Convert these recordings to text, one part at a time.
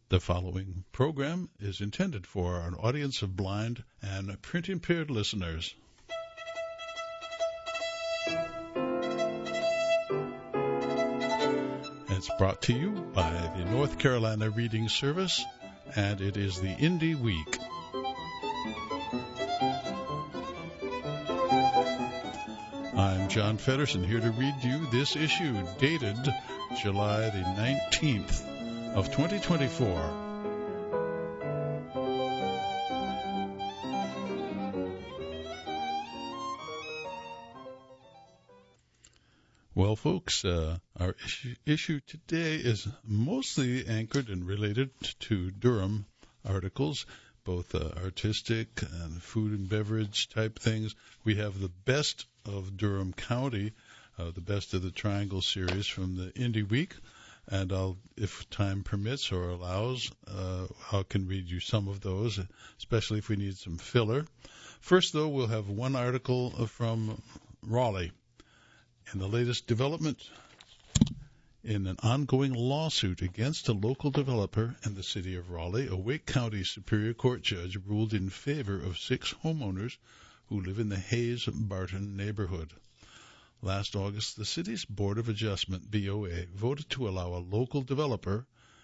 The following program is intended for an audience of blind and print-impaired listeners. It's brought to you by the North Carolina Reading Service, and it is the Indie Week. I'm John Feddersen, here to read you this issue, dated July the 19th of 2024. Well, folks, our issue today is mostly anchored and related to Durham articles, both artistic and food and beverage type things. We have the best of Durham County, the best of the Triangle series from the Indie Week, and I'll, if time permits or allows, I can read you some of those, especially if we need some filler. First, though, we'll have one article from Raleigh. In the latest development in an ongoing lawsuit against a local developer and the city of Raleigh, a Wake County Superior Court judge ruled in favor of 6 homeowners who live in the Hayes-Barton neighborhood. Last August, the city's Board of Adjustment, BOA, voted to allow a local developer,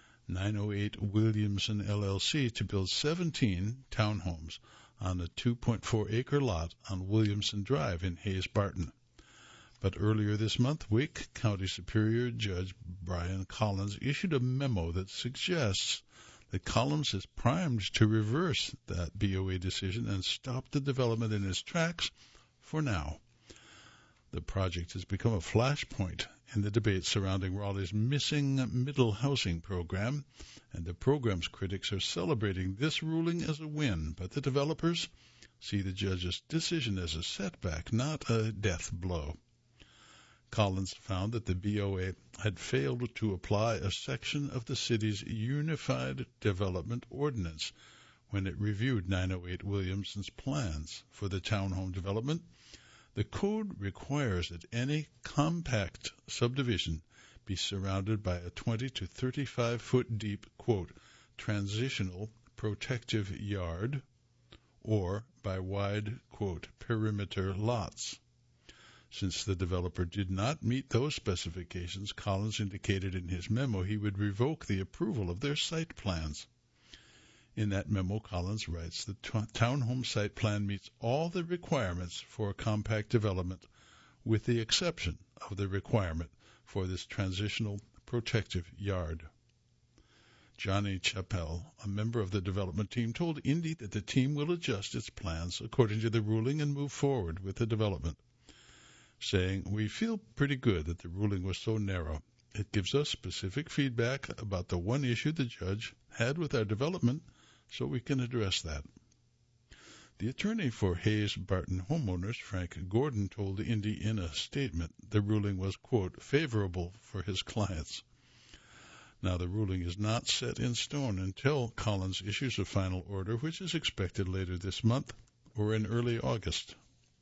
908 Williamson LLC, to build 17 townhomes on a 2.4-acre lot on Williamson Drive in Hayes-Barton. But earlier this month, Wake County Superior Judge Brian Collins issued a memo that suggests that Collins is primed to reverse that BOA decision and stop the development in its tracks for now. The project has become a flashpoint in the debate surrounding Raleigh's missing middle housing program, and the program's critics are celebrating this ruling as a win, but the developers see the judge's decision as a setback, not a death blow. Collins found that the BOA had failed to apply a section of the city's Unified Development Ordinance when it reviewed 908 Williamson's plans for the townhome development. The code requires that any compact subdivision be surrounded by a 20 to 35-foot deep, quote, transitional protective yard, or by wide, quote, perimeter lots. Since the developer did not meet those specifications, Collins indicated in his memo he would revoke the approval of their site plans. In that memo, Collins writes, the townhome site plan meets all the requirements for compact development, with the exception of the requirement for this transitional protective yard. Johnny Chappell, a member of the development team, told Indy that the team will adjust its plans according to the ruling and move forward with the development, saying, "We feel pretty good that the ruling was so narrow. It gives us specific feedback about the one issue the judge had with our development, so we can address that." The attorney for Hayes-Barton homeowners, Frank Gordon, told Indy in a statement the ruling was, quote, favorable for his clients. Now, the ruling is not set in stone until Collins issues a final order, which is expected later this month or in early August.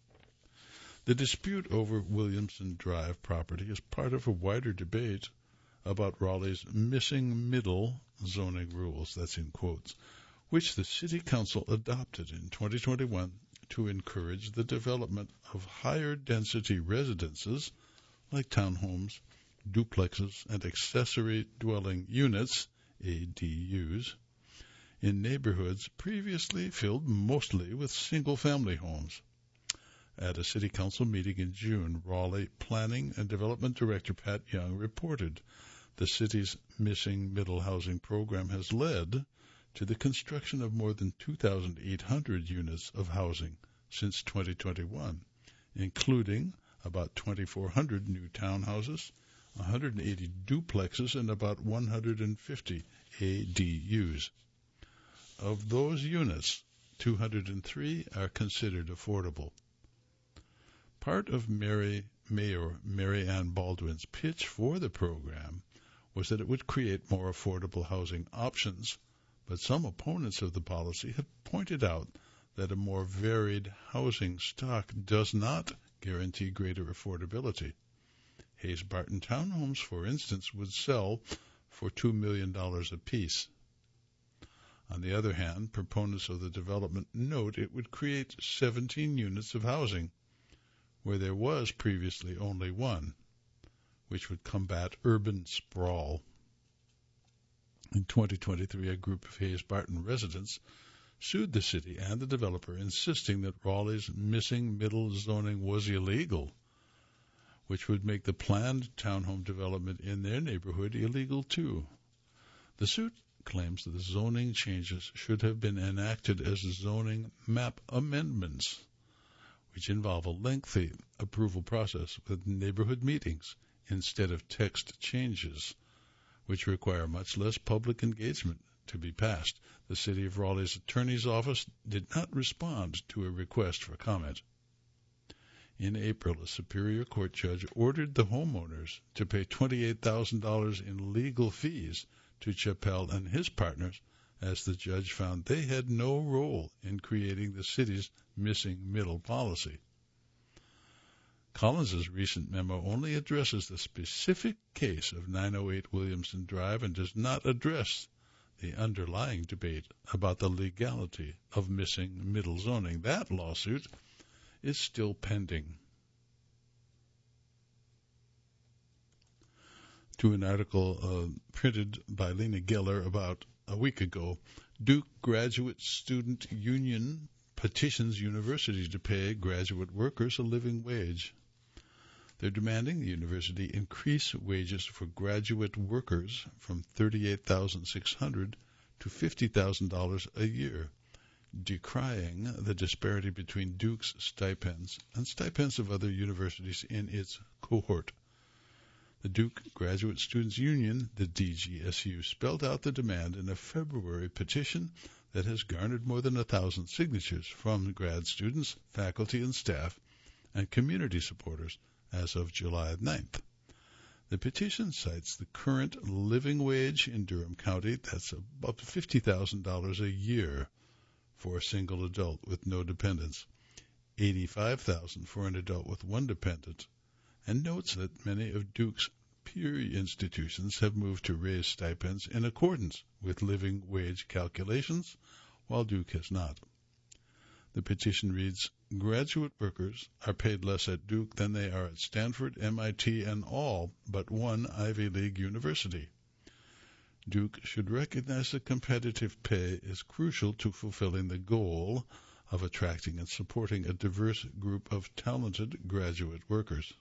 The dispute over Williamson Drive property is part of a wider debate about Raleigh's missing middle zoning rules, that's in quotes, which the City Council adopted in 2021 to encourage the development of higher density residences like townhomes, duplexes, and accessory dwelling units, ADUs, in neighborhoods previously filled mostly with single-family homes. At a City Council meeting in June, Raleigh Planning and Development Director Pat Young reported the city's missing middle housing program has led to the construction of more than 2,800 units of housing since 2021, including about 2,400 new townhouses, 180 duplexes, and about 150 ADUs. Of those units, 203 are considered affordable. Part of Mayor Mary Ann Baldwin's pitch for the program was that it would create more affordable housing options, but some opponents of the policy have pointed out that a more varied housing stock does not guarantee greater affordability. Hayes-Barton townhomes, for instance, would sell for $2 million apiece. On the other hand, proponents of the development note it would create 17 units of housing, where there was previously only one, which would combat urban sprawl. In 2023, a group of Hayes Barton residents sued the city and the developer, insisting that Raleigh's missing middle zoning was illegal, which would make the planned townhome development in their neighborhood illegal too. The suit claims that the zoning changes should have been enacted as zoning map amendments, which involve a lengthy approval process with neighborhood meetings instead of text changes, which require much less public engagement to be passed. The City of Raleigh's Attorney's Office did not respond to a request for comment. In April, a Superior Court judge ordered the homeowners to pay $28,000 in legal fees to Chappelle and his partners, as the judge found they had no role in creating the city's missing middle policy. Collins's recent memo only addresses the specific case of 908 Williamson Drive and does not address the underlying debate about the legality of missing middle zoning. That lawsuit is still pending. To an article printed by Lena Geller about a week ago, Duke Graduate Student Union petitions university to pay graduate workers a living wage. They're demanding the university increase wages for graduate workers from $38,600 to $50,000 a year, decrying the disparity between Duke's stipends and stipends of other universities in its cohort. The Duke Graduate Students Union, the DGSU, spelled out the demand in a February petition that has garnered more than 1,000 signatures from grad students, faculty and staff, and community supporters as of July 9th. The petition cites the current living wage in Durham County, that's about $50,000 a year for a single adult with no dependents, $85,000 for an adult with one dependent, and notes that many of Duke's peer institutions have moved to raise stipends in accordance with living wage calculations, while Duke has not. The petition reads, graduate workers are paid less at Duke than they are at Stanford, MIT, and all but one Ivy League university. Duke should recognize that competitive pay is crucial to fulfilling the goal of attracting and supporting a diverse group of talented graduate workers.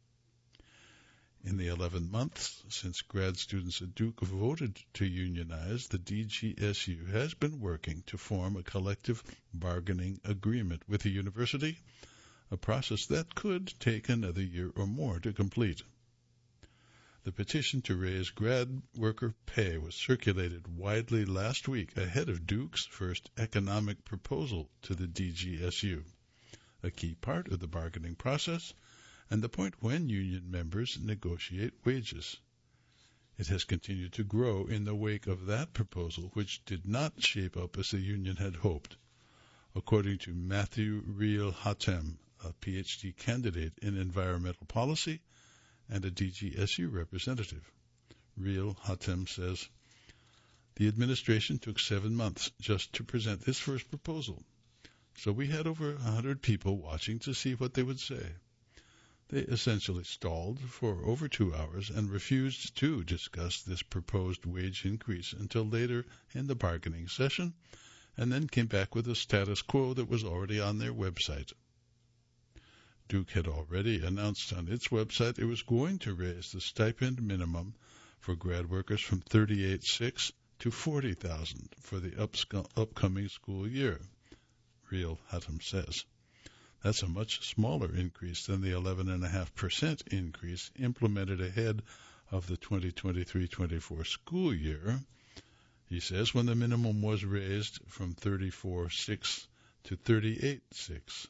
In the 11 months since grad students at Duke voted to unionize, the DGSU has been working to form a collective bargaining agreement with the university, a process that could take another year or more to complete. The petition to raise grad worker pay was circulated widely last week ahead of Duke's first economic proposal to the DGSU, a key part of the bargaining process and the point when union members negotiate wages. It has continued to grow in the wake of that proposal, which did not shape up as the union had hoped, according to Matthew Reel Hatem, a PhD candidate in environmental policy and a DGSU representative. Reel Hatem says, the administration took 7 months just to present this first proposal, so we had over 100 people watching to see what they would say. They essentially stalled for over 2 hours and refused to discuss this proposed wage increase until later in the bargaining session, and then came back with a status quo that was already on their website. Duke had already announced on its website it was going to raise the stipend minimum for grad workers from $38,600 to $40,000 for the upcoming school year, Reel Hatem says. That's a much smaller increase than the 11.5% increase implemented ahead of the 2023-24 school year, he says, when the minimum was raised from $34,600 to $38,600.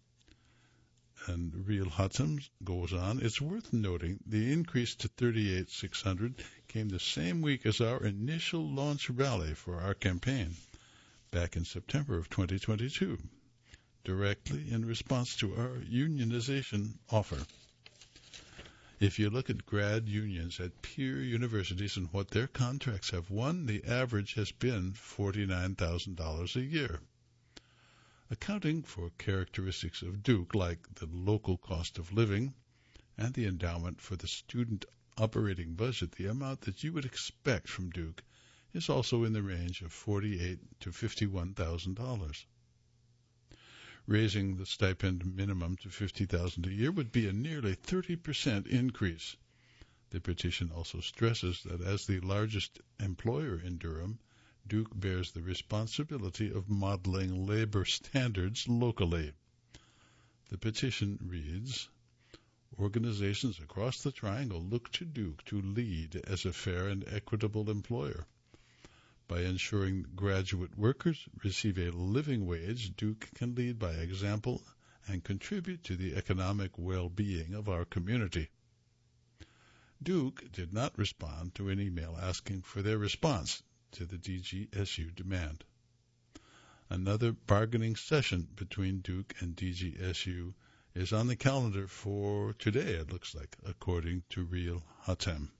And Reel Hatem goes on, it's worth noting the increase to $38,600 came the same week as our initial launch rally for our campaign back in September of 2022. Directly in response to our unionization offer. If you look at grad unions at peer universities and what their contracts have won, the average has been $49,000 a year. Accounting for characteristics of Duke, like the local cost of living and the endowment for the student operating budget, the amount that you would expect from Duke is also in the range of $48,000 to $51,000. Raising the stipend minimum to $50,000 a year would be a nearly 30% increase. The petition also stresses that as the largest employer in Durham, Duke bears the responsibility of modeling labor standards locally. The petition reads, "Organizations across the Triangle look to Duke to lead as a fair and equitable employer. By ensuring graduate workers receive a living wage, Duke can lead by example and contribute to the economic well-being of our community." Duke did not respond to an email asking for their response to the DGSU demand. Another bargaining session between Duke and DGSU is on the calendar for today, it looks like, according to Real Hatem.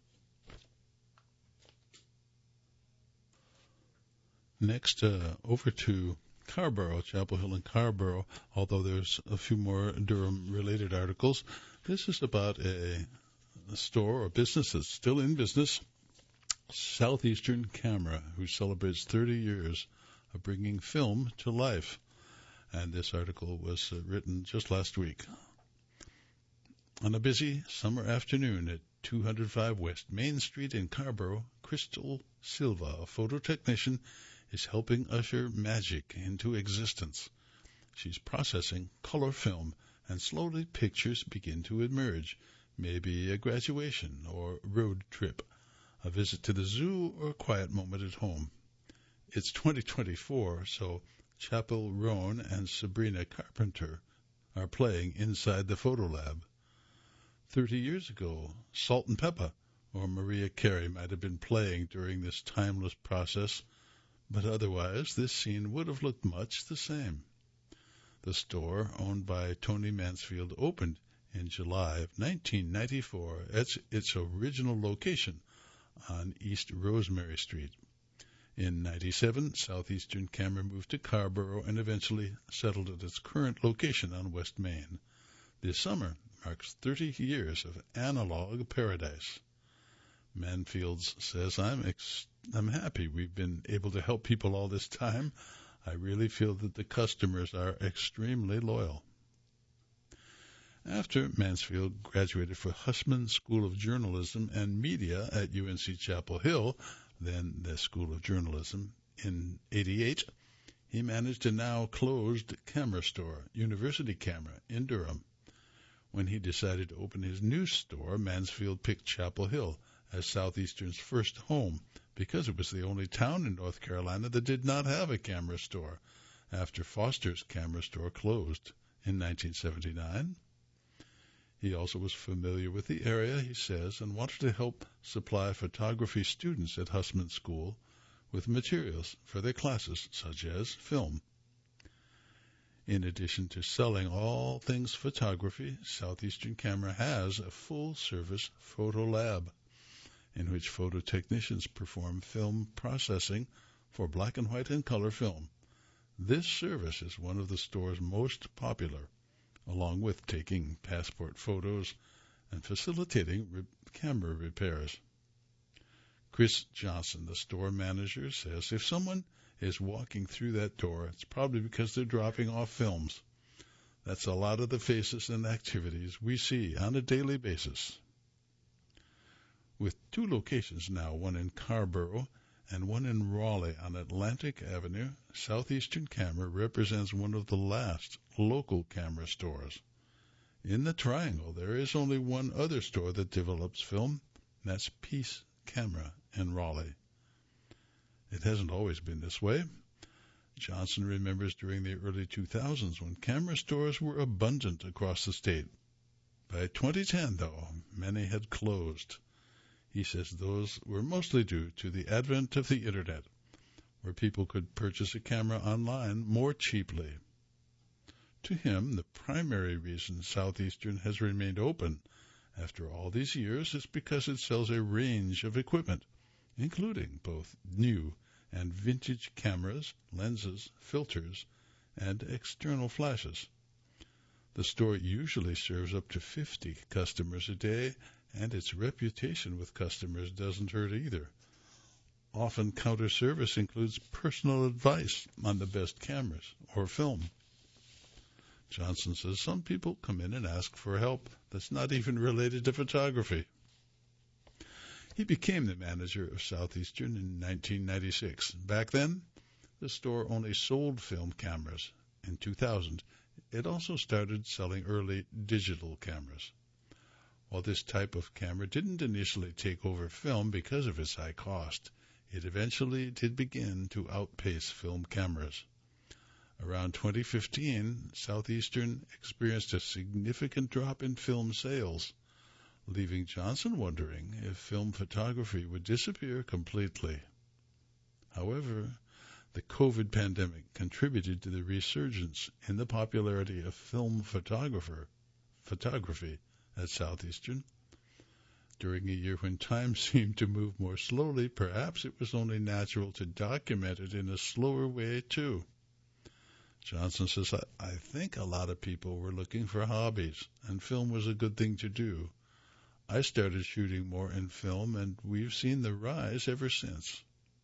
Next, over to Carrboro, Chapel Hill and Carrboro, although there's a few more Durham-related articles. This is about a store or business that's still in business, Southeastern Camera, who celebrates 30 years of bringing film to life. And this article was written just last week. On a busy summer afternoon at 205 West Main Street in Carrboro, Crystal Silva, a photo technician, is helping usher magic into existence. She's processing color film, and slowly pictures begin to emerge. Maybe a graduation or road trip, a visit to the zoo, or a quiet moment at home. It's 2024, so Chapel Roan and Sabrina Carpenter are playing inside the photo lab. 30 years ago, Salt and Pepper or Maria Carey might have been playing during this timeless process, but otherwise this scene would have looked much the same. The store, owned by Tony Mansfield, opened in July of 1994 at its original location on East Rosemary Street. In 1997, Southeastern Camera moved to Carrboro and eventually settled at its current location on West Main. This summer marks 30 years of analog paradise. Mansfield says, I'm happy we've been able to help people all this time. I really feel that the customers are extremely loyal. After Mansfield graduated from Hussman School of Journalism and Media at UNC Chapel Hill, then the School of Journalism, in 1988, he managed a now closed camera store, University Camera, in Durham. When he decided to open his new store, Mansfield picked Chapel Hill as Southeastern's first home because it was the only town in North Carolina that did not have a camera store after Foster's camera store closed in 1979. He also was familiar with the area, he says, and wanted to help supply photography students at Hussman School with materials for their classes, such as film. In addition to selling all things photography, Southeastern Camera has a full-service photo lab in which photo technicians perform film processing for black and white and color film. This service is one of the store's most popular, along with taking passport photos and facilitating camera repairs. Chris Johnson, the store manager, says if someone is walking through that door, it's probably because they're dropping off films. That's a lot of the faces and activities we see on a daily basis. With two locations now, one in Carrboro and one in Raleigh on Atlantic Avenue, Southeastern Camera represents one of the last local camera stores. In the Triangle, there is only one other store that develops film, and that's Peace Camera in Raleigh. It hasn't always been this way. Johnson remembers during the early 2000s when camera stores were abundant across the state. By 2010, though, many had closed. He says those were mostly due to the advent of the Internet, where people could purchase a camera online more cheaply. To him, the primary reason Southeastern has remained open After all these years, it's because it sells a range of equipment, including both new and vintage cameras, lenses, filters, and external flashes. The store usually serves up to 50 customers a day, and its reputation with customers doesn't hurt either. Often counter service includes personal advice on the best cameras or film. Johnson says some people come in and ask for help that's not even related to photography. He became the manager of Southeastern in 1996. Back then, the store only sold film cameras. In 2000, it also started selling early digital cameras. While this type of camera didn't initially take over film because of its high cost, it eventually did begin to outpace film cameras. Around 2015, Southeastern experienced a significant drop in film sales, leaving Johnson wondering if film photography would disappear completely. However, the COVID pandemic contributed to the resurgence in the popularity of film photography at Southeastern. During a year when time seemed to move more slowly, perhaps it was only natural to document it in a slower way, too. Johnson says, I think a lot of people were looking for hobbies, and film was a good thing to do. I started shooting more in film, and we've seen the rise ever since.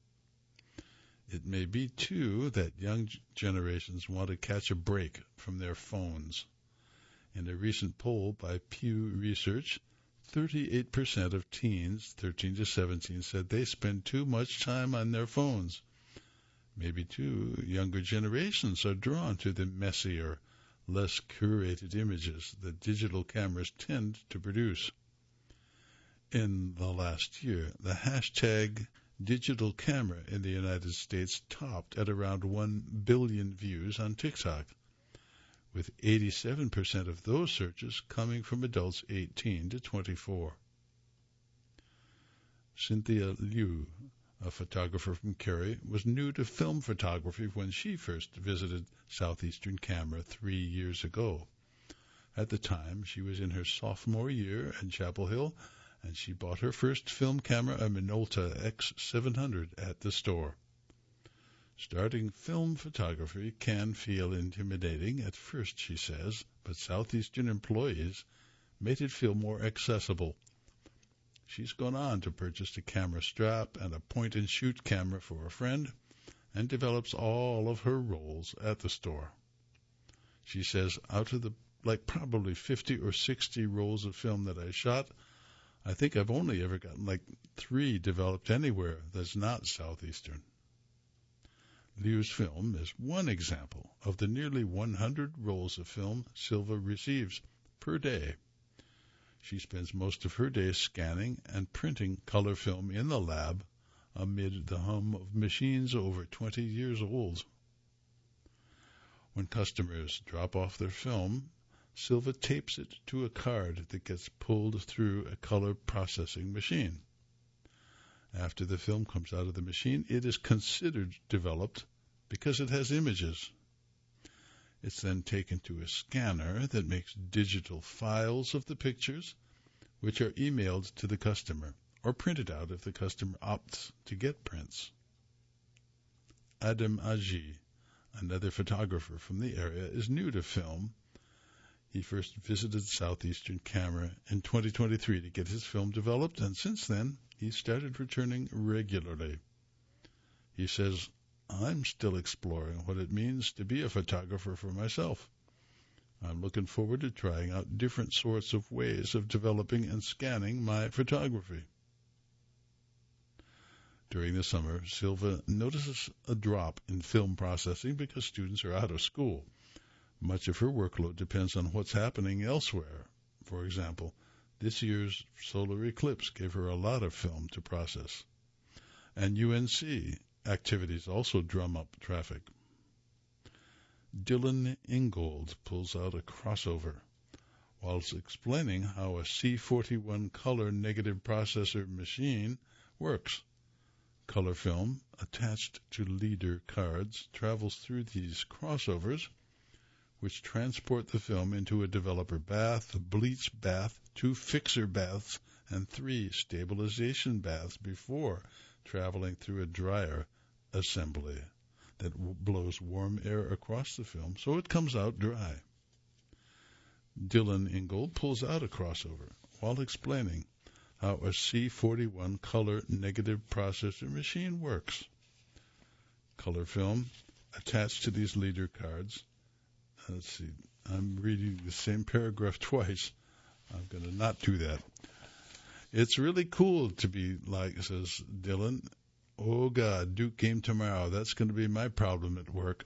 It may be, too, that young generations want to catch a break from their phones. In a recent poll by Pew Research, 38% of teens, 13 to 17, said they spend too much time on their phones. Maybe, too, younger generations are drawn to the messier, less curated images that digital cameras tend to produce. In the last year, the hashtag digital camera in the United States topped at around 1 billion views on TikTok, with 87% of those searches coming from adults 18 to 24. Cynthia Liu, a photographer from Cary, was new to film photography when she first visited Southeastern Camera 3 years ago. At the time, she was in her sophomore year at Chapel Hill, and she bought her first film camera, a Minolta X700, at the store. Starting film photography can feel intimidating at first, she says, but Southeastern employees made it feel more accessible. She's gone on to purchase a camera strap and a point-and-shoot camera for a friend and develops all of her rolls at the store. She says, out of the probably 50 or 60 rolls of film that I shot, I think I've only ever gotten 3 developed anywhere that's not Southeastern. Liu's film is one example of the nearly 100 rolls of film Silva receives per day. She spends most of her day scanning and printing color film in the lab amid the hum of machines over 20 years old. When customers drop off their film, Silva tapes it to a card that gets pulled through a color processing machine. After the film comes out of the machine, it is considered developed because it has images. It's then taken to a scanner that makes digital files of the pictures, which are emailed to the customer or printed out if the customer opts to get prints. Adam Aji, another photographer from the area, is new to film. He first visited Southeastern Camera in 2023 to get his film developed, and since then, he started returning regularly. He says, I'm still exploring what it means to be a photographer for myself. I'm looking forward to trying out different sorts of ways of developing and scanning my photography. During the summer, Silva notices a drop in film processing because students are out of school. Much of her workload depends on what's happening elsewhere. For example, this year's solar eclipse gave her a lot of film to process. And UNC activities also drum up traffic. Dylan Ingold pulls out a crossover whilst explaining how a C41 color negative processor machine works. Color film attached to leader cards travels through these crossovers, which transport the film into a developer bath, a bleach bath, 2 fixer baths, and 3 stabilization baths before traveling through a dryer assembly that blows warm air across the film so it comes out dry. Dylan Ingold pulls out a crossover while explaining how a C41 color negative processor machine works. Color film attached to these leader cards. Let's see, I'm reading the same paragraph twice. I'm going to not do that. It's really cool to be like, says Dylan. Oh, God, Duke game tomorrow. That's going to be my problem at work.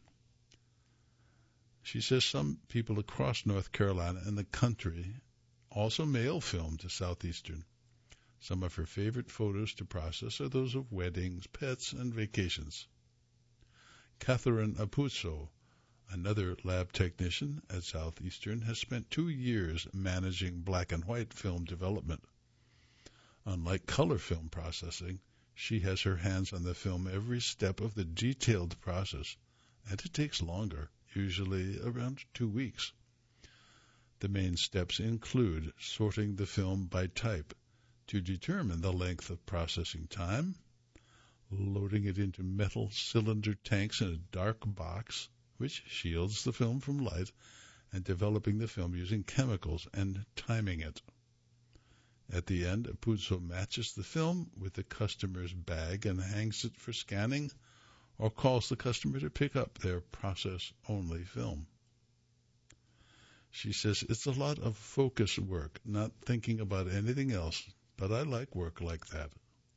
She says some people across North Carolina and the country also mail film to Southeastern. Some of her favorite photos to process are those of weddings, pets, and vacations. Catherine Apuzzo, another lab technician at Southeastern, has spent 2 years managing black and white film development. Unlike color film processing, she has her hands on the film every step of the detailed process, and it takes longer, usually around 2 weeks. The main steps include sorting the film by type to determine the length of processing time, loading it into metal cylinder tanks in a dark box, which shields the film from light, and developing the film using chemicals and timing it. At the end, Apuzzo matches the film with the customer's bag and hangs it for scanning, or calls the customer to pick up their process-only film. She says it's a lot of focus work, not thinking about anything else, but I like work like that.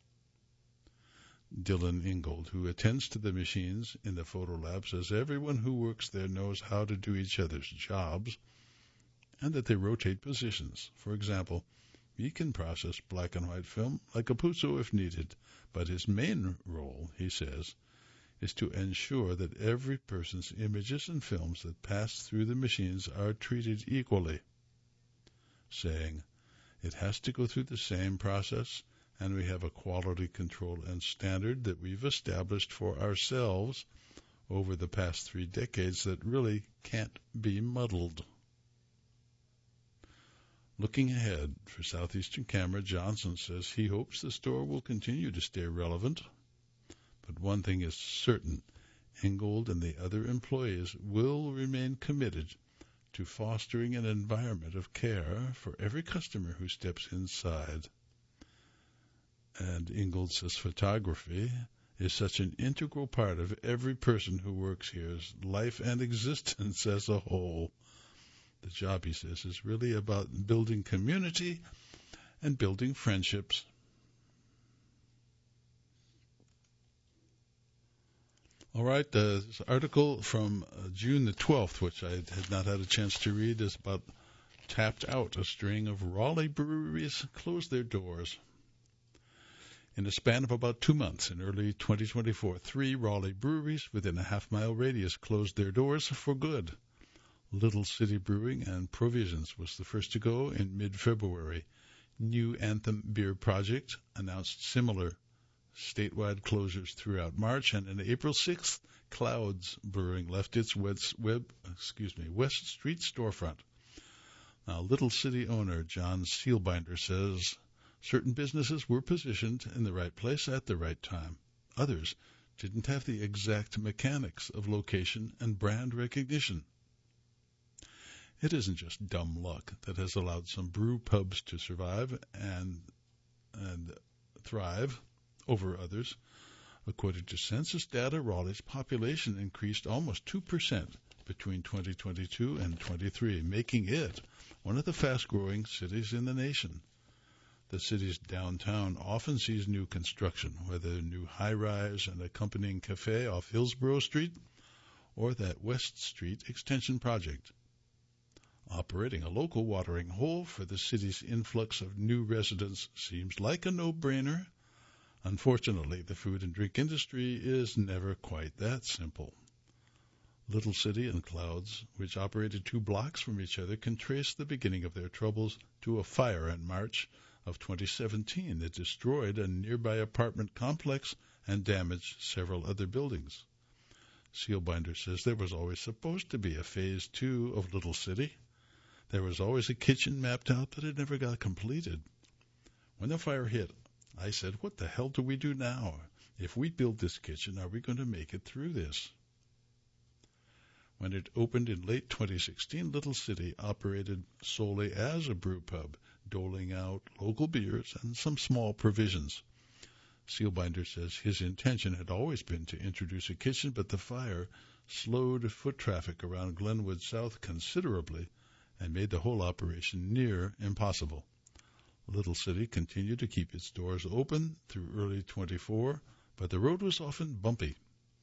Dylan Ingold, who attends to the machines in the photo lab, says everyone who works there knows how to do each other's jobs and that they rotate positions. For example, he can process black and white film like Apuzzo if needed, but his main role, he says, is to ensure that every person's images and films that pass through the machines are treated equally, saying, it has to go through the same process, and we have a quality control and standard that we've established for ourselves over the past 3 decades that really can't be muddled. Looking ahead for Southeastern Camera, Johnson says he hopes the store will continue to stay relevant. But one thing is certain, Ingold and the other employees will remain committed to fostering an environment of care for every customer who steps inside. And Ingold says photography is such an integral part of every person who works here's life and existence as a whole. The job, he says, is really about building community and building friendships. All right, this article from June the 12th, which I had not had a chance to read, is about Tapped Out. A string of Raleigh breweries closed their doors. In a span of about 2 months in early 2024, 3 Raleigh breweries within a half-mile radius closed their doors for good. Little City Brewing and Provisions was the first to go in mid-February. New Anthem Beer Project announced similar statewide closures throughout March, and on April 6th, Clouds Brewing left its West Street storefront. Now, Little City owner John Sealbinder says certain businesses were positioned in the right place at the right time. Others didn't have the exact mechanics of location and brand recognition. It isn't just dumb luck that has allowed some brew pubs to survive and thrive over others. According to census data, Raleigh's population increased almost 2% between 2022 and 23, making it one of the fast-growing cities in the nation. The city's downtown often sees new construction, whether a new high-rise and accompanying cafe off Hillsborough Street or that West Street extension project. Operating a local watering hole for the city's influx of new residents seems like a no-brainer. Unfortunately, the food and drink industry is never quite that simple. Little City and Clouds, which operated 2 blocks from each other, can trace the beginning of their troubles to a fire in March of 2017 that destroyed a nearby apartment complex and damaged several other buildings. Sealbinder says there was always supposed to be a phase 2 of Little City. There was always a kitchen mapped out, but it never got completed. When the fire hit, I said, what the hell do we do now? If we build this kitchen, are we going to make it through this? When it opened in late 2016, Little City operated solely as a brew pub, doling out local beers and some small provisions. Sealbinder says his intention had always been to introduce a kitchen, but the fire slowed foot traffic around Glenwood South considerably and made the whole operation near impossible. Little City continued to keep its doors open through early 24, but the road was often bumpy.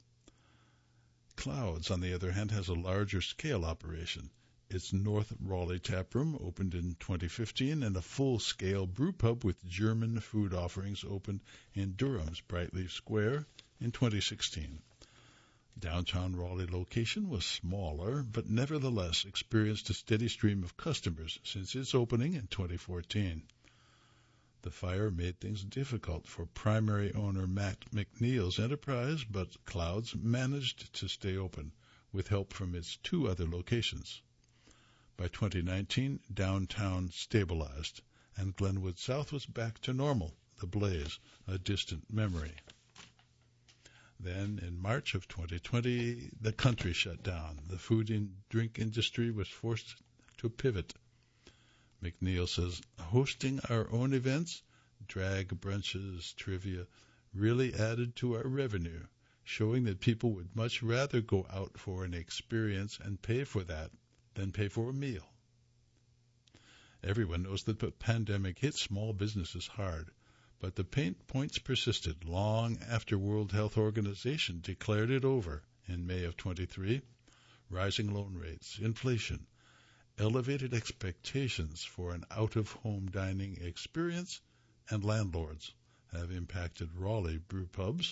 Clouds, on the other hand, has a larger scale operation. Its North Raleigh taproom opened in 2015, and a full-scale brew pub with German food offerings opened in Durham's Brightleaf Square in 2016. Downtown Raleigh location was smaller, but nevertheless experienced a steady stream of customers since its opening in 2014. The fire made things difficult for primary owner Matt McNeil's enterprise, but Clouds managed to stay open with help from its 2 other locations. By 2019, downtown stabilized, and Glenwood South was back to normal, the Blaze, a distant memory. Then, in March of 2020, the country shut down. The food and drink industry was forced to pivot. McNeil says, hosting our own events, drag brunches, trivia, really added to our revenue, showing that people would much rather go out for an experience and pay for that than pay for a meal. Everyone knows that the pandemic hit small businesses hard, but the pain points persisted long after World Health Organization declared it over in May of 23. Rising loan rates, inflation, elevated expectations for an out-of-home dining experience, and landlords have impacted Raleigh brew pubs.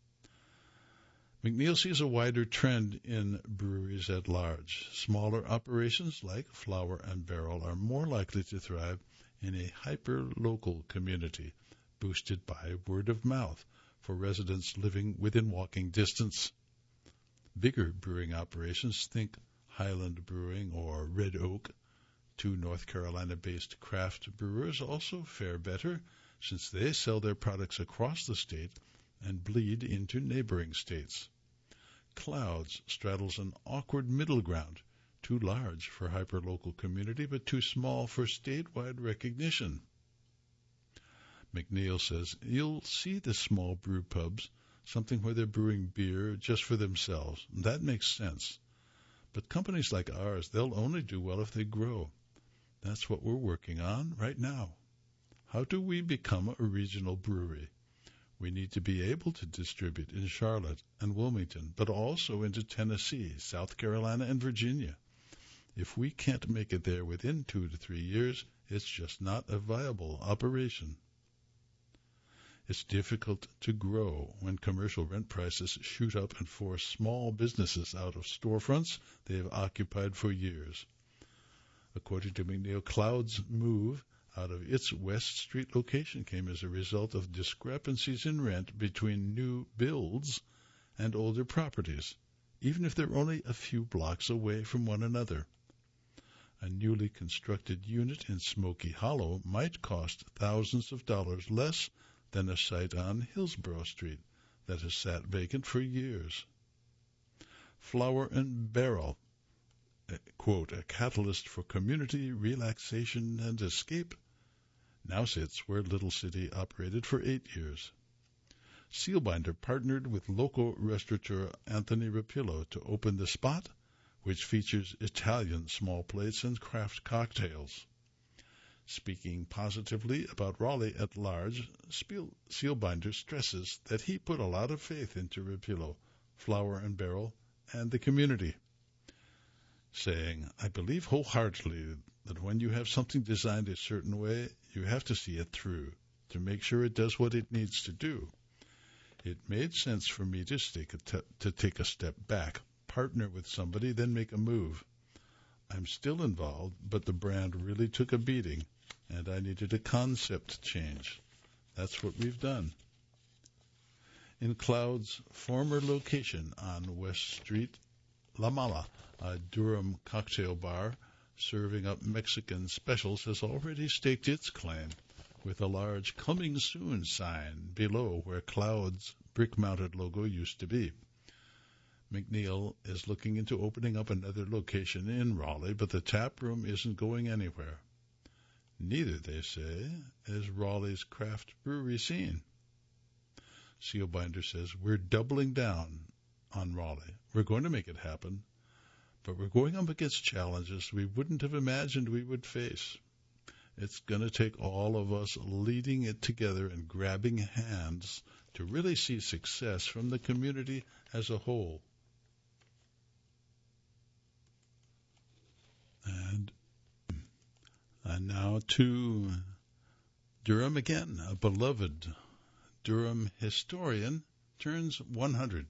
McNeil sees a wider trend in breweries at large. Smaller operations like Flower and Barrel are more likely to thrive in a hyper-local community, boosted by word of mouth for residents living within walking distance. Bigger brewing operations, think Highland Brewing or Red Oak, 2 North Carolina-based craft brewers, also fare better since they sell their products across the state and bleed into neighboring states. Clouds straddles an awkward middle ground, too large for hyperlocal community but too small for statewide recognition. McNeil says you'll see the small brew pubs, something where they're brewing beer just for themselves. That makes sense. But companies like ours, they'll only do well if they grow. That's what we're working on right now. How do we become a regional brewery? We need to be able to distribute in Charlotte and Wilmington, but also into Tennessee, South Carolina, and Virginia. If we can't make it there within 2 to 3 years, it's just not a viable operation. It's difficult to grow when commercial rent prices shoot up and force small businesses out of storefronts they have occupied for years. According to McNeil, Cloud's move out of its West Street location came as a result of discrepancies in rent between new builds and older properties, even if they're only a few blocks away from one another. A newly constructed unit in Smoky Hollow might cost thousands of dollars less than a site on Hillsborough Street that has sat vacant for years. Flower and Barrel, quote, a catalyst for community relaxation and escape, now sits where Little City operated for 8 years. Sealbinder partnered with local restaurateur Anthony Rapillo to open the spot, which features Italian small plates and craft cocktails. Speaking positively about Raleigh at large, Sealbinder stresses that he put a lot of faith into Rapillo, Flower and Barrel, and the community, saying, I believe wholeheartedly that when you have something designed a certain way, you have to see it through to make sure it does what it needs to do. It made sense for me to take a step back, partner with somebody, then make a move. I'm still involved, but the brand really took a beating, and I needed a concept change. That's what we've done. in Cloud's former location on West Street, La Mala, a Durham cocktail bar serving up Mexican specials, has already staked its claim with a large "Coming Soon" sign below where Cloud's brick-mounted logo used to be. McNeil is looking into opening up another location in Raleigh, but the tap room isn't going anywhere. Neither, they say, is Raleigh's craft brewery scene. Seal Binder says, "We're doubling down on Raleigh. We're going to make it happen, but we're going up against challenges we wouldn't have imagined we would face. It's going to take all of us leading it together and grabbing hands to really see success from the community as a whole." And now to Durham again. A beloved Durham historian turns 100.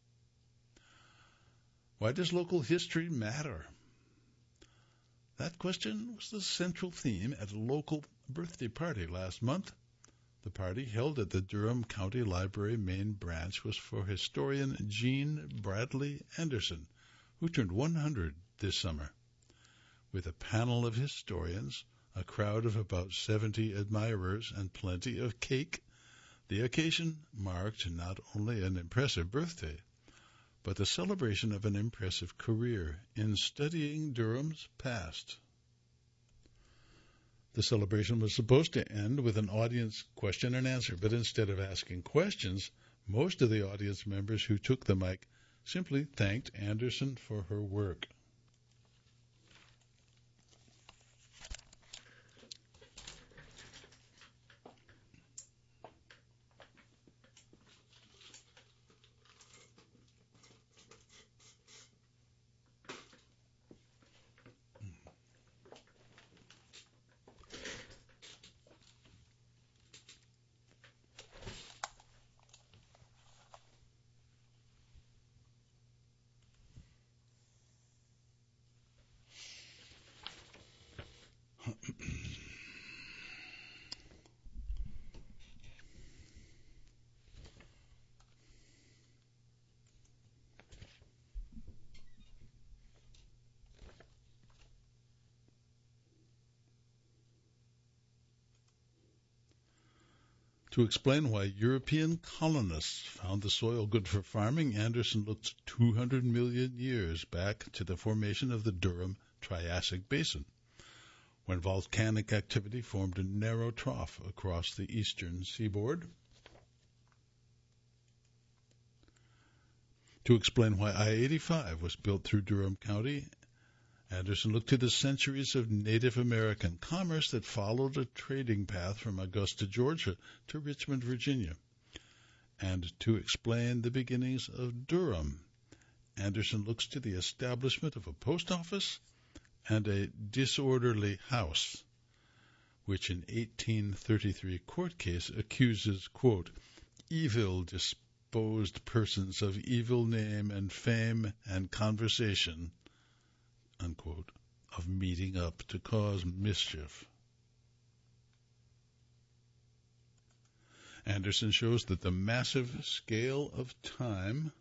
Why does local history matter? That question was the central theme at a local birthday party last month. The party, held at the Durham County Library main branch, was for historian Jean Bradley Anderson, who turned 100 this summer. With a panel of historians, a crowd of about 70 admirers, and plenty of cake, the occasion marked not only an impressive birthday, but the celebration of an impressive career in studying Durham's past. The celebration was supposed to end with an audience question and answer, but instead of asking questions, most of the audience members who took the mic simply thanked Anderson for her work. To explain why European colonists found the soil good for farming, Anderson looked 200 million years back to the formation of the Durham Triassic Basin, when volcanic activity formed a narrow trough across the eastern seaboard. To explain why I-85 was built through Durham County, Anderson looked to the centuries of Native American commerce that followed a trading path from Augusta, Georgia to Richmond, Virginia. And to explain the beginnings of Durham, Anderson looks to the establishment of a post office and a disorderly house, which in 1833 court case accuses, quote, "evil disposed persons of evil name and fame and conversation," unquote, of meeting up to cause mischief. Anderson shows that the massive scale of time,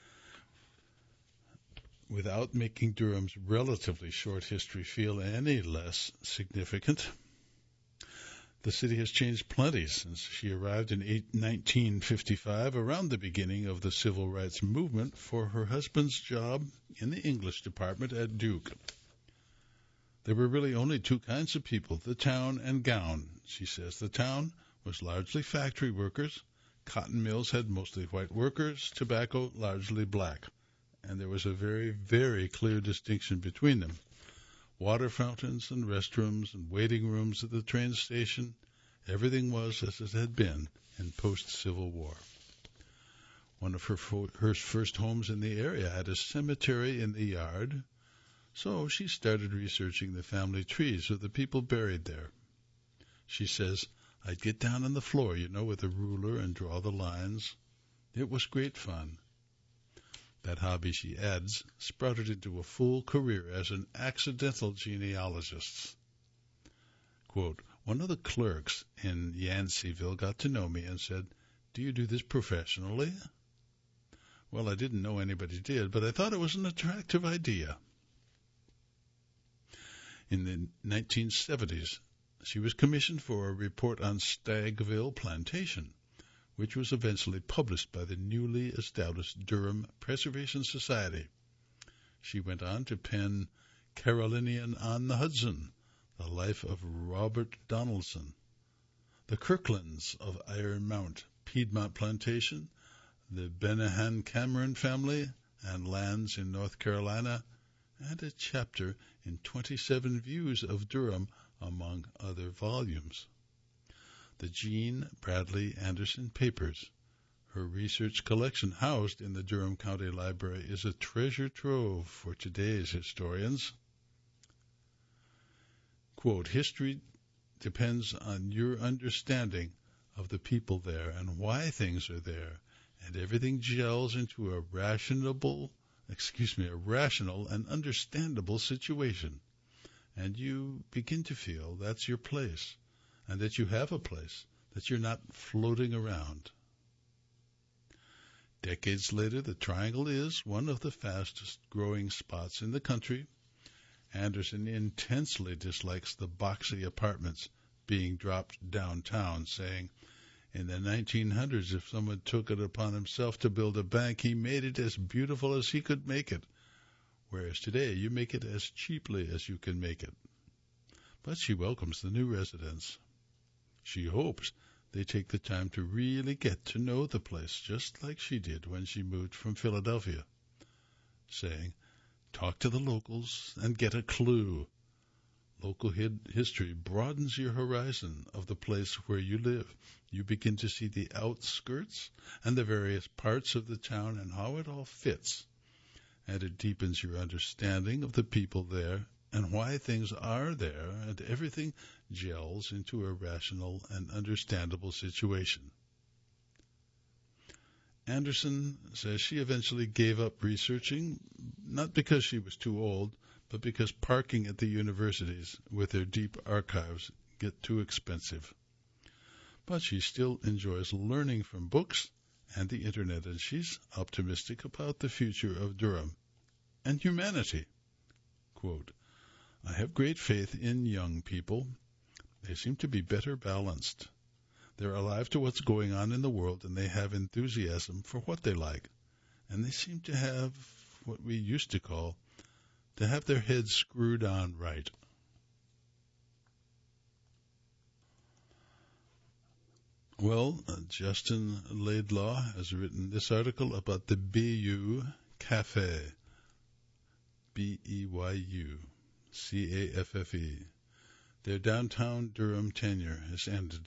without making Durham's relatively short history feel any less significant, the city has changed plenty since she arrived in 1955, around the beginning of the civil rights movement, for her husband's job in the English department at Duke. There were really only two kinds of people, the town and gown, she says. The town was largely factory workers. Cotton mills had mostly white workers, tobacco largely black. And there was a very, very clear distinction between them. Water fountains and restrooms and waiting rooms at the train station, everything was as it had been in post-Civil War. One of her first homes in the area had a cemetery in the yard, so she started researching the family trees of the people buried there. She says, "I'd get down on the floor, with a ruler and draw the lines. It was great fun." That hobby, she adds, sprouted into a full career as an accidental genealogist. Quote, "One of the clerks in Yanceyville got to know me and said, Do you do this professionally? Well, I didn't know anybody did, but I thought it was an attractive idea. In the 1970s, she was commissioned for a report on Stagville Plantation, which was eventually published by the newly established Durham Preservation Society. She went on to pen Carolinian on the Hudson, The Life of Robert Donaldson, The Kirklands of Iron Mount, Piedmont Plantation, the Benahan Cameron family, and lands in North Carolina, and a chapter in 27 Views of Durham, among other volumes. The Jean Bradley Anderson Papers, her research collection housed in the Durham County Library, is a treasure trove for today's historians. Quote, history depends on your understanding of the people there and why things are there, and everything gels into a rational and understandable situation. And you begin to feel that's your place, and that you have a place, that you're not floating around. Decades later, the Triangle is one of the fastest growing spots in the country. Anderson intensely dislikes the boxy apartments being dropped downtown, saying, in the 1900s, if someone took it upon himself to build a bank, he made it as beautiful as he could make it, whereas today you make it as cheaply as you can make it. But she welcomes the new residents. She hopes they take the time to really get to know the place, just like she did when she moved from Philadelphia, saying, talk to the locals and get a clue. Local history broadens your horizon of the place where you live. You begin to see the outskirts and the various parts of the town and how it all fits. And it deepens your understanding of the people there and why things are there, and everything gels into a rational and understandable situation. Anderson says she eventually gave up researching, not because she was too old, but because parking at the universities with their deep archives get too expensive. But she still enjoys learning from books and the internet, and she's optimistic about the future of Durham and humanity. Quote, I have great faith in young people. They seem to be better balanced. They're alive to what's going on in the world, and they have enthusiasm for what they like. And they seem to have what we used to call to have their heads screwed on right. Well, Justin Laidlaw has written this article about the Bayou Cafe, Beyou, Caffe. Their downtown Durham tenure has ended.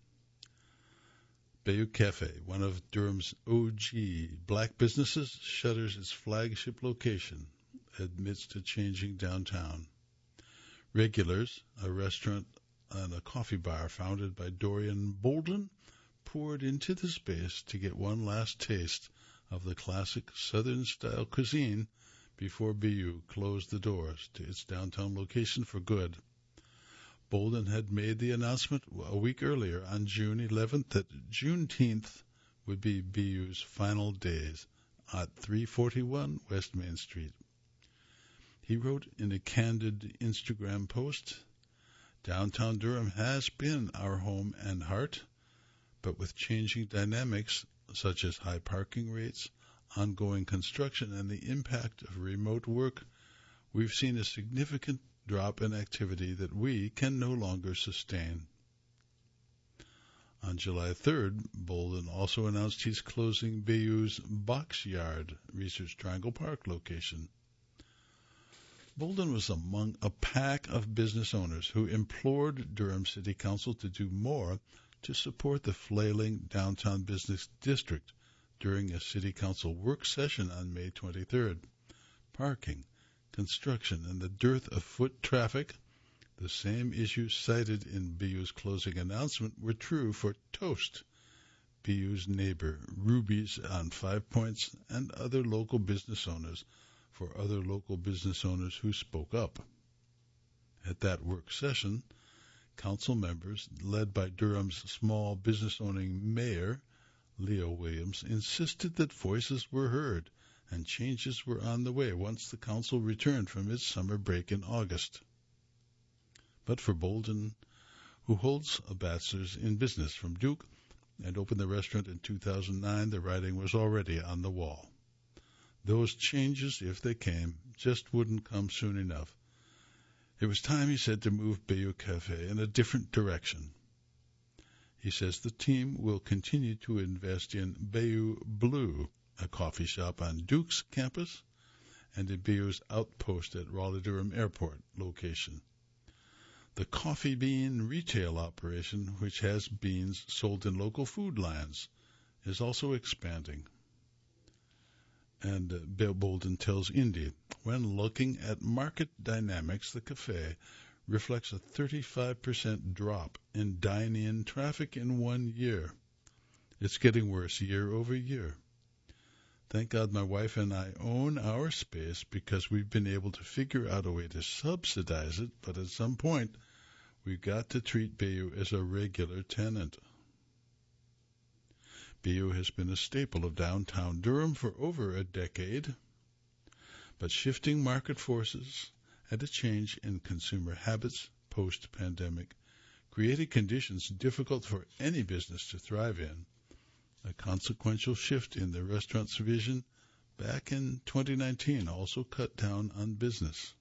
Bayou Cafe, one of Durham's OG black businesses, shutters its flagship location amidst a changing downtown. Regulars, a restaurant and a coffee bar founded by Dorian Bolden, poured into the space to get one last taste of the classic Southern-style cuisine before Bayou closed the doors to its downtown location for good. Bolden had made the announcement a week earlier on June 11th that Juneteenth would be Bayou's final days at 341 West Main Street. He wrote in a candid Instagram post, downtown Durham has been our home and heart, but with changing dynamics such as high parking rates, ongoing construction, and the impact of remote work, we've seen a significant drop in activity that we can no longer sustain. On July 3rd, Bolden also announced he's closing Bayou's Box Yard, Research Triangle Park location. Bolden was among a pack of business owners who implored Durham City Council to do more to support the flailing downtown business district during a City Council work session on May 23rd. Parking, construction, and the dearth of foot traffic, the same issues cited in Bayou's closing announcement, were true for Toast, Bayou's neighbor, Ruby's on 5 Points, and other local business owners, for other local business owners who spoke up. At that work session, council members, led by Durham's small business-owning mayor, Leo Williams, insisted that voices were heard and changes were on the way once the council returned from its summer break in August. But for Bolden, who holds a bachelor's in business from Duke and opened the restaurant in 2009, the writing was already on the wall. Those changes, if they came, just wouldn't come soon enough. It was time, he said, to move Bayou Cafe in a different direction. He says the team will continue to invest in Bayou Blue, a coffee shop on Duke's campus, and in Bayou's outpost at Raleigh-Durham Airport location. The coffee bean retail operation, which has beans sold in local food lands, is also expanding. And Bolden tells Indy, when looking at market dynamics, the cafe reflects a 35% drop in dine-in traffic in 1 year. It's getting worse year over year. Thank God my wife and I own our space because we've been able to figure out a way to subsidize it, but at some point we've got to treat Bayou as a regular tenant. Bayou has been a staple of downtown Durham for over a decade, but shifting market forces and a change in consumer habits post-pandemic created conditions difficult for any business to thrive in. A consequential shift in the restaurant's vision back in 2019 also cut down on business.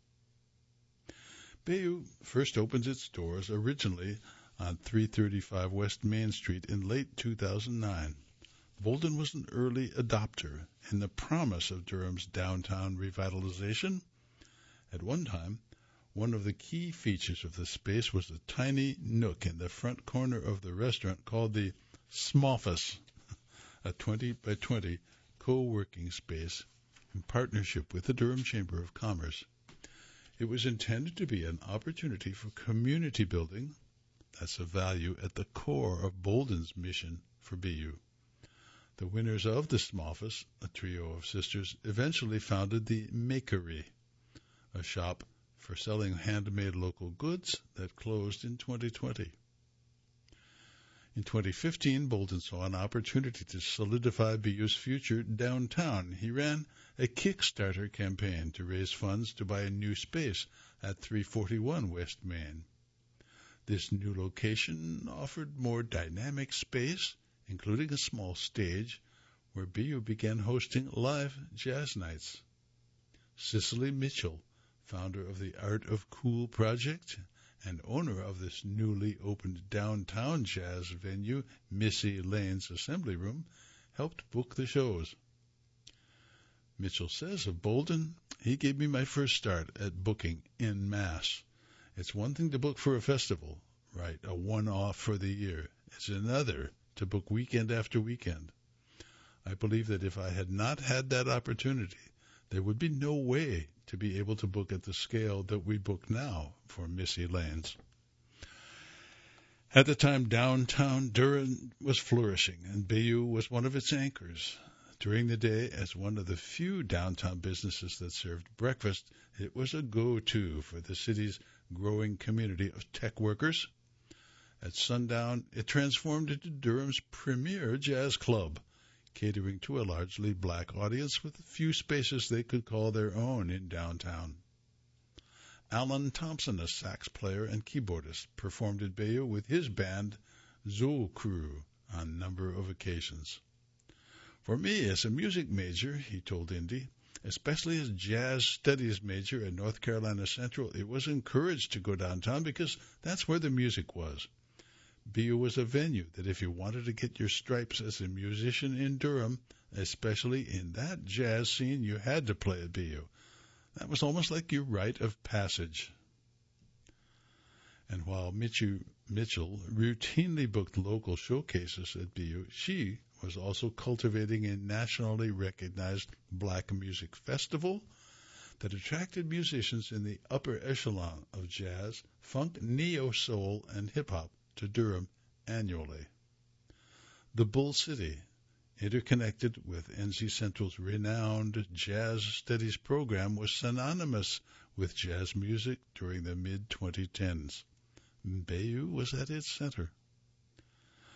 Bayou first opened its doors originally on 335 West Main Street in late 2009. Bolden was an early adopter in the promise of Durham's downtown revitalization. At one time, one of the key features of the space was a tiny nook in the front corner of the restaurant called the Smoffice, a 20 by 20 co-working space in partnership with the Durham Chamber of Commerce. It was intended to be an opportunity for community building. That's a value at the core of Bolden's mission for Bayou. The winners of the Smoffice, a trio of sisters, eventually founded the Makery, a shop for selling handmade local goods that closed in 2020. In 2015, Bolden saw an opportunity to solidify Bayou's future downtown. He ran a Kickstarter campaign to raise funds to buy a new space at 341 West Main. This new location offered more dynamic space, including a small stage, where Bayou began hosting live jazz nights. Cicely Mitchell, founder of the Art of Cool project and owner of this newly opened downtown jazz venue, Missy Lane's Assembly Room, helped book the shows. Mitchell says of Bolden, he gave me my first start at booking en masse. It's one thing to book for a festival, right, a one-off for the year. It's another to book weekend after weekend. I believe that if I had not had that opportunity, there would be no way to be able to book at the scale that we book now for Missy Lane's. At the time, downtown Durham was flourishing, and Bayou was one of its anchors. During the day, as one of the few downtown businesses that served breakfast, it was a go-to for the city's growing community of tech workers. At sundown, it transformed into Durham's premier jazz club, catering to a largely black audience with few spaces they could call their own in downtown. Alan Thompson, a sax player and keyboardist, performed at Bayou with his band, Zoo Crew, on a number of occasions. For me, as a music major, he told Indy, especially as jazz studies major at North Carolina Central, it was encouraged to go downtown because that's where the music was. Bayou was a venue that if you wanted to get your stripes as a musician in Durham, especially in that jazz scene, you had to play at Bayou. That was almost like your rite of passage. And while Mitchell routinely booked local showcases at Bayou, she was also cultivating a nationally recognized black music festival that attracted musicians in the upper echelon of jazz, funk, neo-soul, and hip-hop to Durham annually. The Bull City, interconnected with NC Central's renowned jazz studies program, was synonymous with jazz music during the mid-2010s. Bayou was at its center.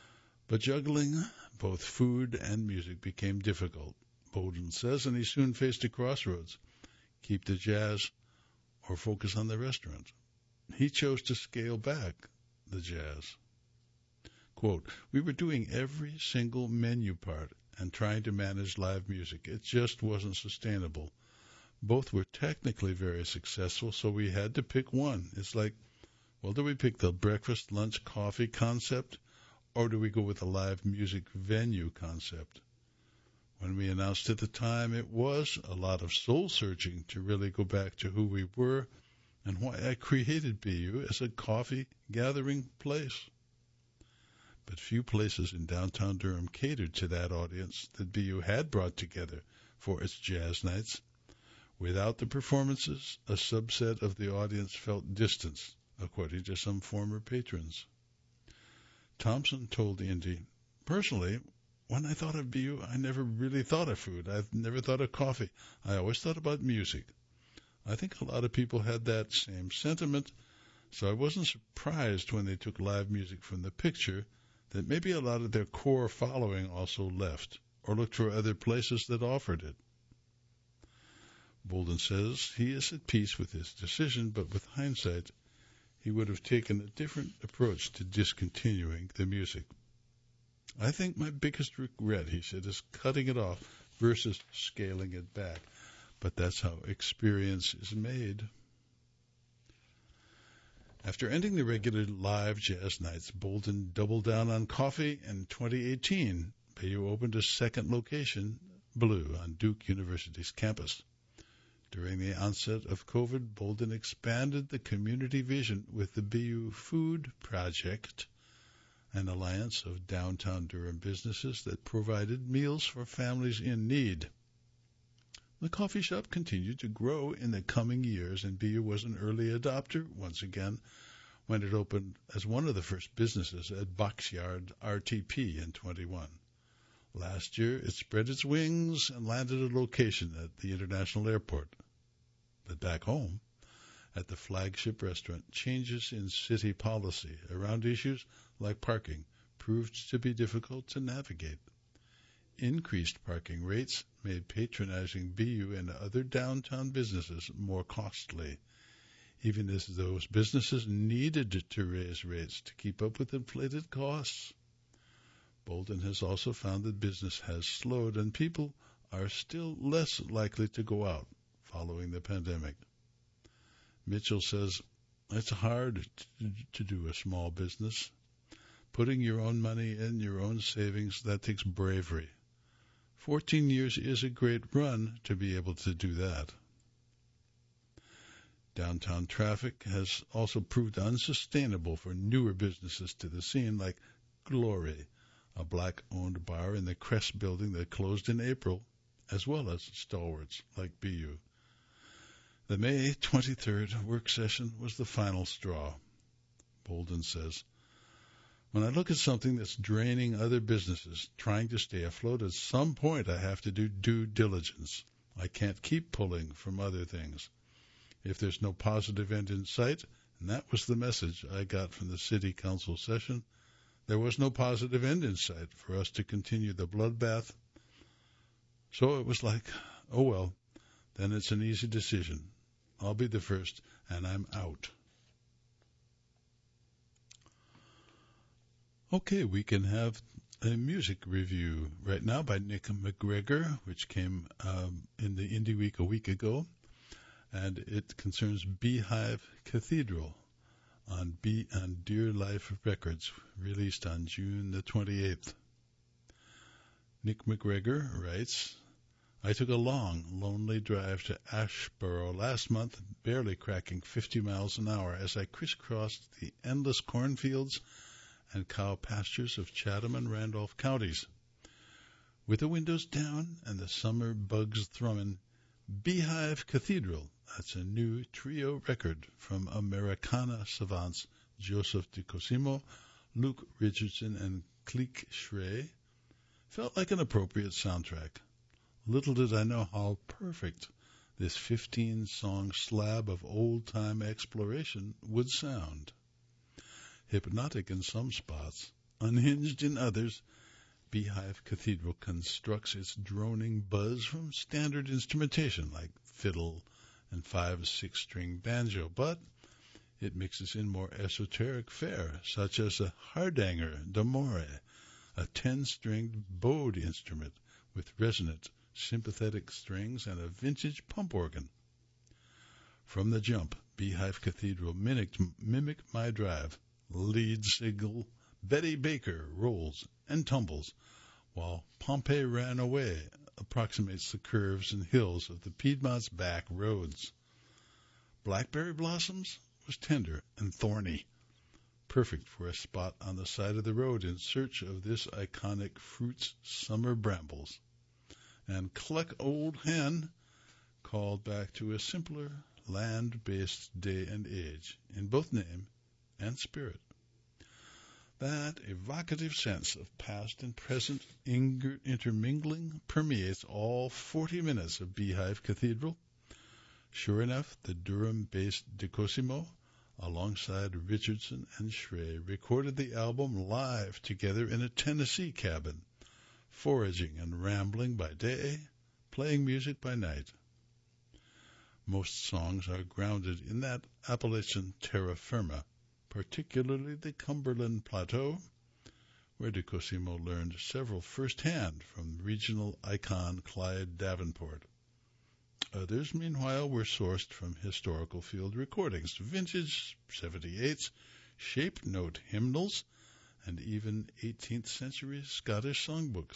But juggling both food and music became difficult, Bolden says, and he soon faced a crossroads. Keep the jazz or focus on the restaurant. He chose to scale back the jazz. Quote, we were doing every single menu part and trying to manage live music. It just wasn't sustainable. Both were technically very successful, so we had to pick one. It's like, well, do we pick the breakfast, lunch, coffee concept, or do we go with the live music venue concept? When we announced at the time, it was a lot of soul-searching to really go back to who we were and why I created BU as a coffee gathering place. But few places in downtown Durham catered to that audience that BU had brought together for its jazz nights. Without the performances, a subset of the audience felt distance, according to some former patrons. Thompson told Indy, personally, when I thought of BU, I never really thought of food. I've never thought of coffee. I always thought about music. I think a lot of people had that same sentiment, so I wasn't surprised when they took live music from the picture that maybe a lot of their core following also left or looked for other places that offered it. Bolden says he is at peace with his decision, but with hindsight, he would have taken a different approach to discontinuing the music. I think my biggest regret, he said, is cutting it off versus scaling it back. But that's how experience is made. After ending the regular live jazz nights, Bolden doubled down on coffee. In 2018, BU opened a second location, Blue, on Duke University's campus. During the onset of COVID, Bolden expanded the community vision with the BU Food Project, an alliance of downtown Durham businesses that provided meals for families in need. The coffee shop continued to grow in the coming years, and BU was an early adopter once again when it opened as one of the first businesses at Boxyard RTP in 21. Last year, it spread its wings and landed a location at the International Airport. But back home, at the flagship restaurant, changes in city policy around issues like parking proved to be difficult to navigate. Increased parking rates made patronizing BU and other downtown businesses more costly, even as those businesses needed to raise rates to keep up with inflated costs. Bolden has also found that business has slowed and people are still less likely to go out following the pandemic. Mitchell says, it's hard to do a small business. Putting your own money in, your own savings, that takes bravery. 14 years is a great run to be able to do that. Downtown traffic has also proved unsustainable for newer businesses to the scene like Glory, a black-owned bar in the Crest building that closed in April, as well as stalwarts like BU. The May 23rd work session was the final straw. Bolden says, when I look at something that's draining other businesses, trying to stay afloat, at some point I have to do due diligence. I can't keep pulling from other things. If there's no positive end in sight, and that was the message I got from the city council session, there was no positive end in sight for us to continue the bloodbath. So it was like, oh well, then it's an easy decision. I'll be the first, and I'm out. Okay, we can have a music review right now by Nick McGregor, which came in the Indie Week a week ago, and it concerns Beehive Cathedral on Dear Life Records, released on June the 28th. Nick McGregor writes, I took a long, lonely drive to Ashboro last month, barely cracking 50 miles an hour as I crisscrossed the endless cornfields and cow pastures of Chatham and Randolph counties. With the windows down and the summer bugs thrumming, Beehive Cathedral, that's a new trio record from Americana savants Joseph DeCosimo, Luke Richardson, and Cleek Shrey, felt like an appropriate soundtrack. Little did I know how perfect this 15-song slab of old-time exploration would sound. Hypnotic in some spots, unhinged in others, Beehive Cathedral constructs its droning buzz from standard instrumentation like fiddle and 5- or 6-string banjo, but it mixes in more esoteric fare, such as a hardanger d'amore, a 10-stringed bowed instrument with resonant, sympathetic strings and a vintage pump organ. From the jump, Beehive Cathedral mimicked my drive. Lead single Betty Baker rolls and tumbles, while Pompeii Ran Away approximates the curves and hills of the Piedmont's back roads. Blackberry Blossoms was tender and thorny, perfect for a spot on the side of the road in search of this iconic fruit's summer brambles. And Cluck Old Hen called back to a simpler, land-based day and age in both name and spirit. That evocative sense of past and present intermingling permeates all 40 minutes of Beehive Cathedral. Sure enough, the Durham-based De Cosimo, alongside Richardson and Schrey, recorded the album live together in a Tennessee cabin, foraging and rambling by day, playing music by night. Most songs are grounded in that Appalachian terra firma, particularly the Cumberland Plateau, where De Cosimo learned several firsthand from regional icon Clyde Davenport. Others, meanwhile, were sourced from historical field recordings, vintage 78s, shape note hymnals, and even 18th century Scottish songbooks.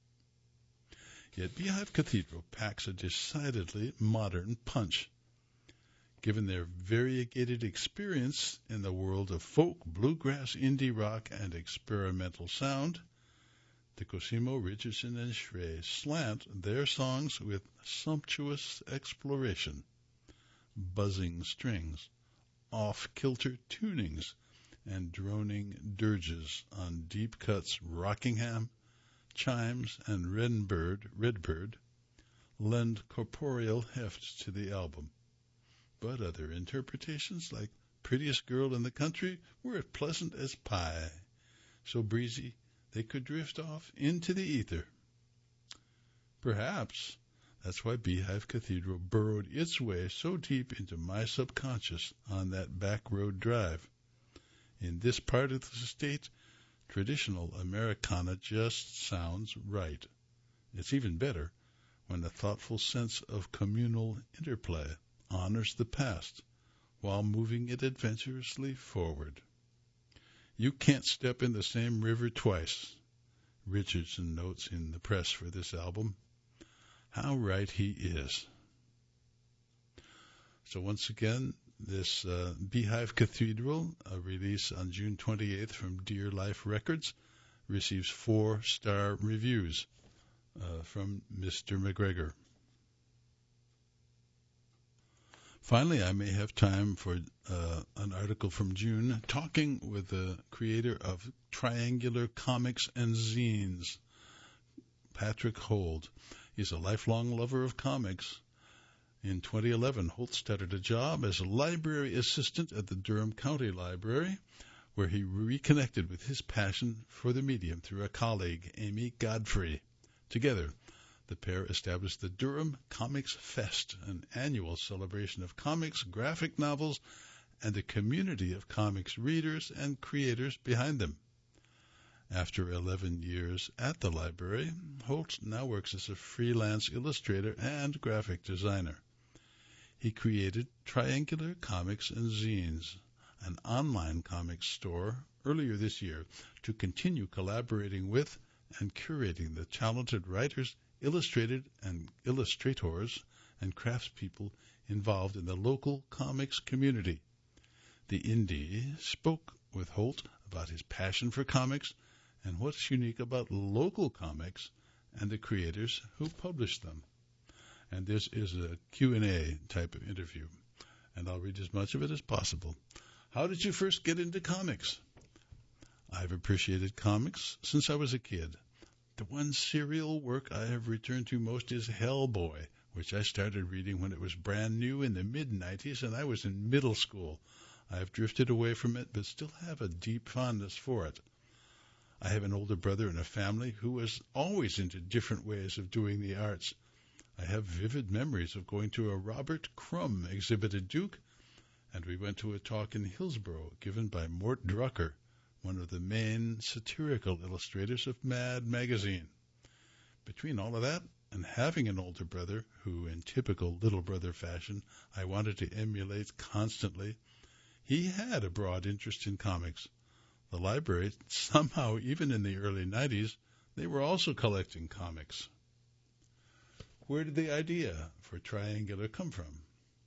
Yet Beehive Cathedral packs a decidedly modern punch. Given their variegated experience in the world of folk, bluegrass, indie rock, and experimental sound, De Cosimo, Richardson, and Schrey slant their songs with sumptuous exploration, buzzing strings, off-kilter tunings, and droning dirges on deep cuts Rockingham, chimes, and Redbird lend corporeal heft to the album. But other interpretations, like Prettiest Girl in the Country, were as pleasant as pie, so breezy they could drift off into the ether. Perhaps that's why Beehive Cathedral burrowed its way so deep into my subconscious on that back road drive. In this part of the state, traditional Americana just sounds right. It's even better when a thoughtful sense of communal interplay honors the past while moving it adventurously forward. You can't step in the same river twice, Richardson notes in the press for this album. How right he is. So once again, this Beehive Cathedral, a release on June 28th from Dear Life Records, receives 4-star reviews from Mr. McGregor. Finally, I may have time for an article from June talking with the creator of Triangular Comics and Zines, Patrick Hold. He's a lifelong lover of comics. In 2011, Holt started a job as a library assistant at the Durham County Library, where he reconnected with his passion for the medium through a colleague, Amy Godfrey. Together, the pair established the Durham Comics Fest, an annual celebration of comics, graphic novels, and a community of comics readers and creators behind them. After 11 years at the library, Holt now works as a freelance illustrator and graphic designer. He created Triangular Comics and Zines, an online comics store, earlier this year to continue collaborating with and curating the talented writers, illustrators, and craftspeople involved in the local comics community. The Indie spoke with Holt about his passion for comics and what's unique about local comics and the creators who publish them. And this is a Q&A type of interview, and I'll read as much of it as possible. How did you first get into comics? I've appreciated comics since I was a kid. The one serial work I have returned to most is Hellboy, which I started reading when it was brand new in the mid-90s and I was in middle school. I have drifted away from it, but still have a deep fondness for it. I have an older brother in a family who was always into different ways of doing the arts. I have vivid memories of going to a Robert Crumb exhibit at Duke, and we went to a talk in Hillsborough given by Mort Drucker, one of the main satirical illustrators of Mad magazine. Between all of that and having an older brother who, in typical little brother fashion, I wanted to emulate constantly, he had a broad interest in comics. The library, somehow even in the early 90s, they were also collecting comics. Where did the idea for Triangular come from?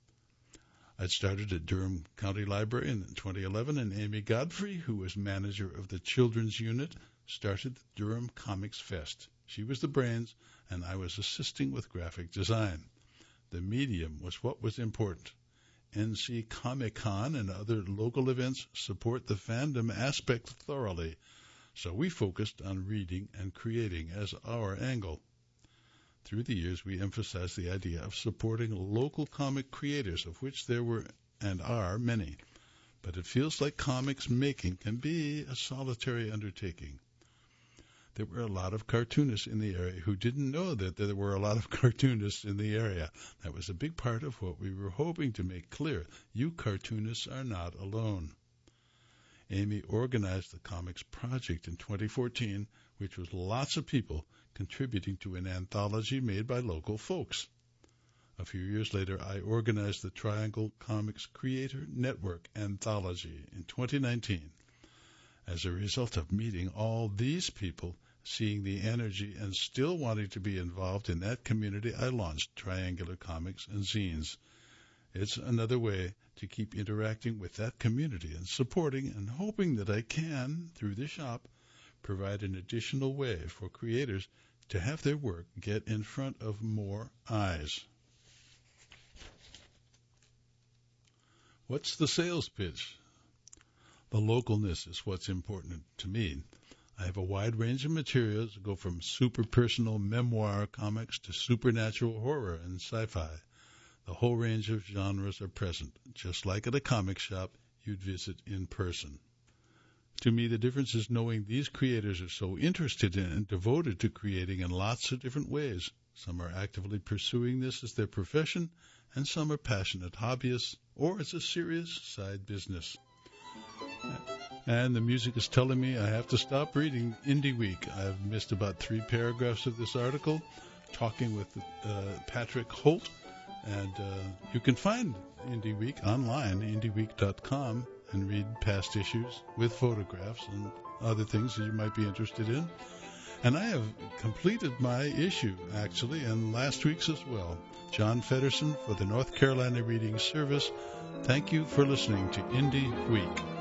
I'd started at Durham County Library in 2011, and Amy Godfrey, who was manager of the children's unit, started the Durham Comics Fest. She was the brains, and I was assisting with graphic design. The medium was what was important. NC Comic Con and other local events support the fandom aspect thoroughly, so we focused on reading and creating as our angle. Through the years, we emphasized the idea of supporting local comic creators, of which there were and are many. But it feels like comics making can be a solitary undertaking. There were a lot of cartoonists in the area who didn't know that there were a lot of cartoonists in the area. That was a big part of what we were hoping to make clear. You cartoonists are not alone. Amy organized the Comics Project in 2014, which was lots of people contributing to an anthology made by local folks. A few years later, I organized the Triangle Comics Creator Network Anthology in 2019. As a result of meeting all these people, seeing the energy, and still wanting to be involved in that community, I launched Triangular Comics and Zines. It's another way to keep interacting with that community and supporting and hoping that I can, through the shop, provide an additional way for creators to have their work get in front of more eyes. What's the sales pitch? The localness is what's important to me. I have a wide range of materials, go from super personal memoir comics to supernatural horror and sci-fi. The whole range of genres are present, just like at a comic shop you'd visit in person. To me, the difference is knowing these creators are so interested in and devoted to creating in lots of different ways. Some are actively pursuing this as their profession, and some are passionate hobbyists, or as a serious side business. And the music is telling me I have to stop reading Indie Week. I've missed about 3 paragraphs of this article, talking with Patrick Holt. And you can find Indie Week online, indieweek.com, and read past issues with photographs and other things that you might be interested in. And I have completed my issue, actually, and last week's as well. John Feddersen for the North Carolina Reading Service. Thank you for listening to Indie Week.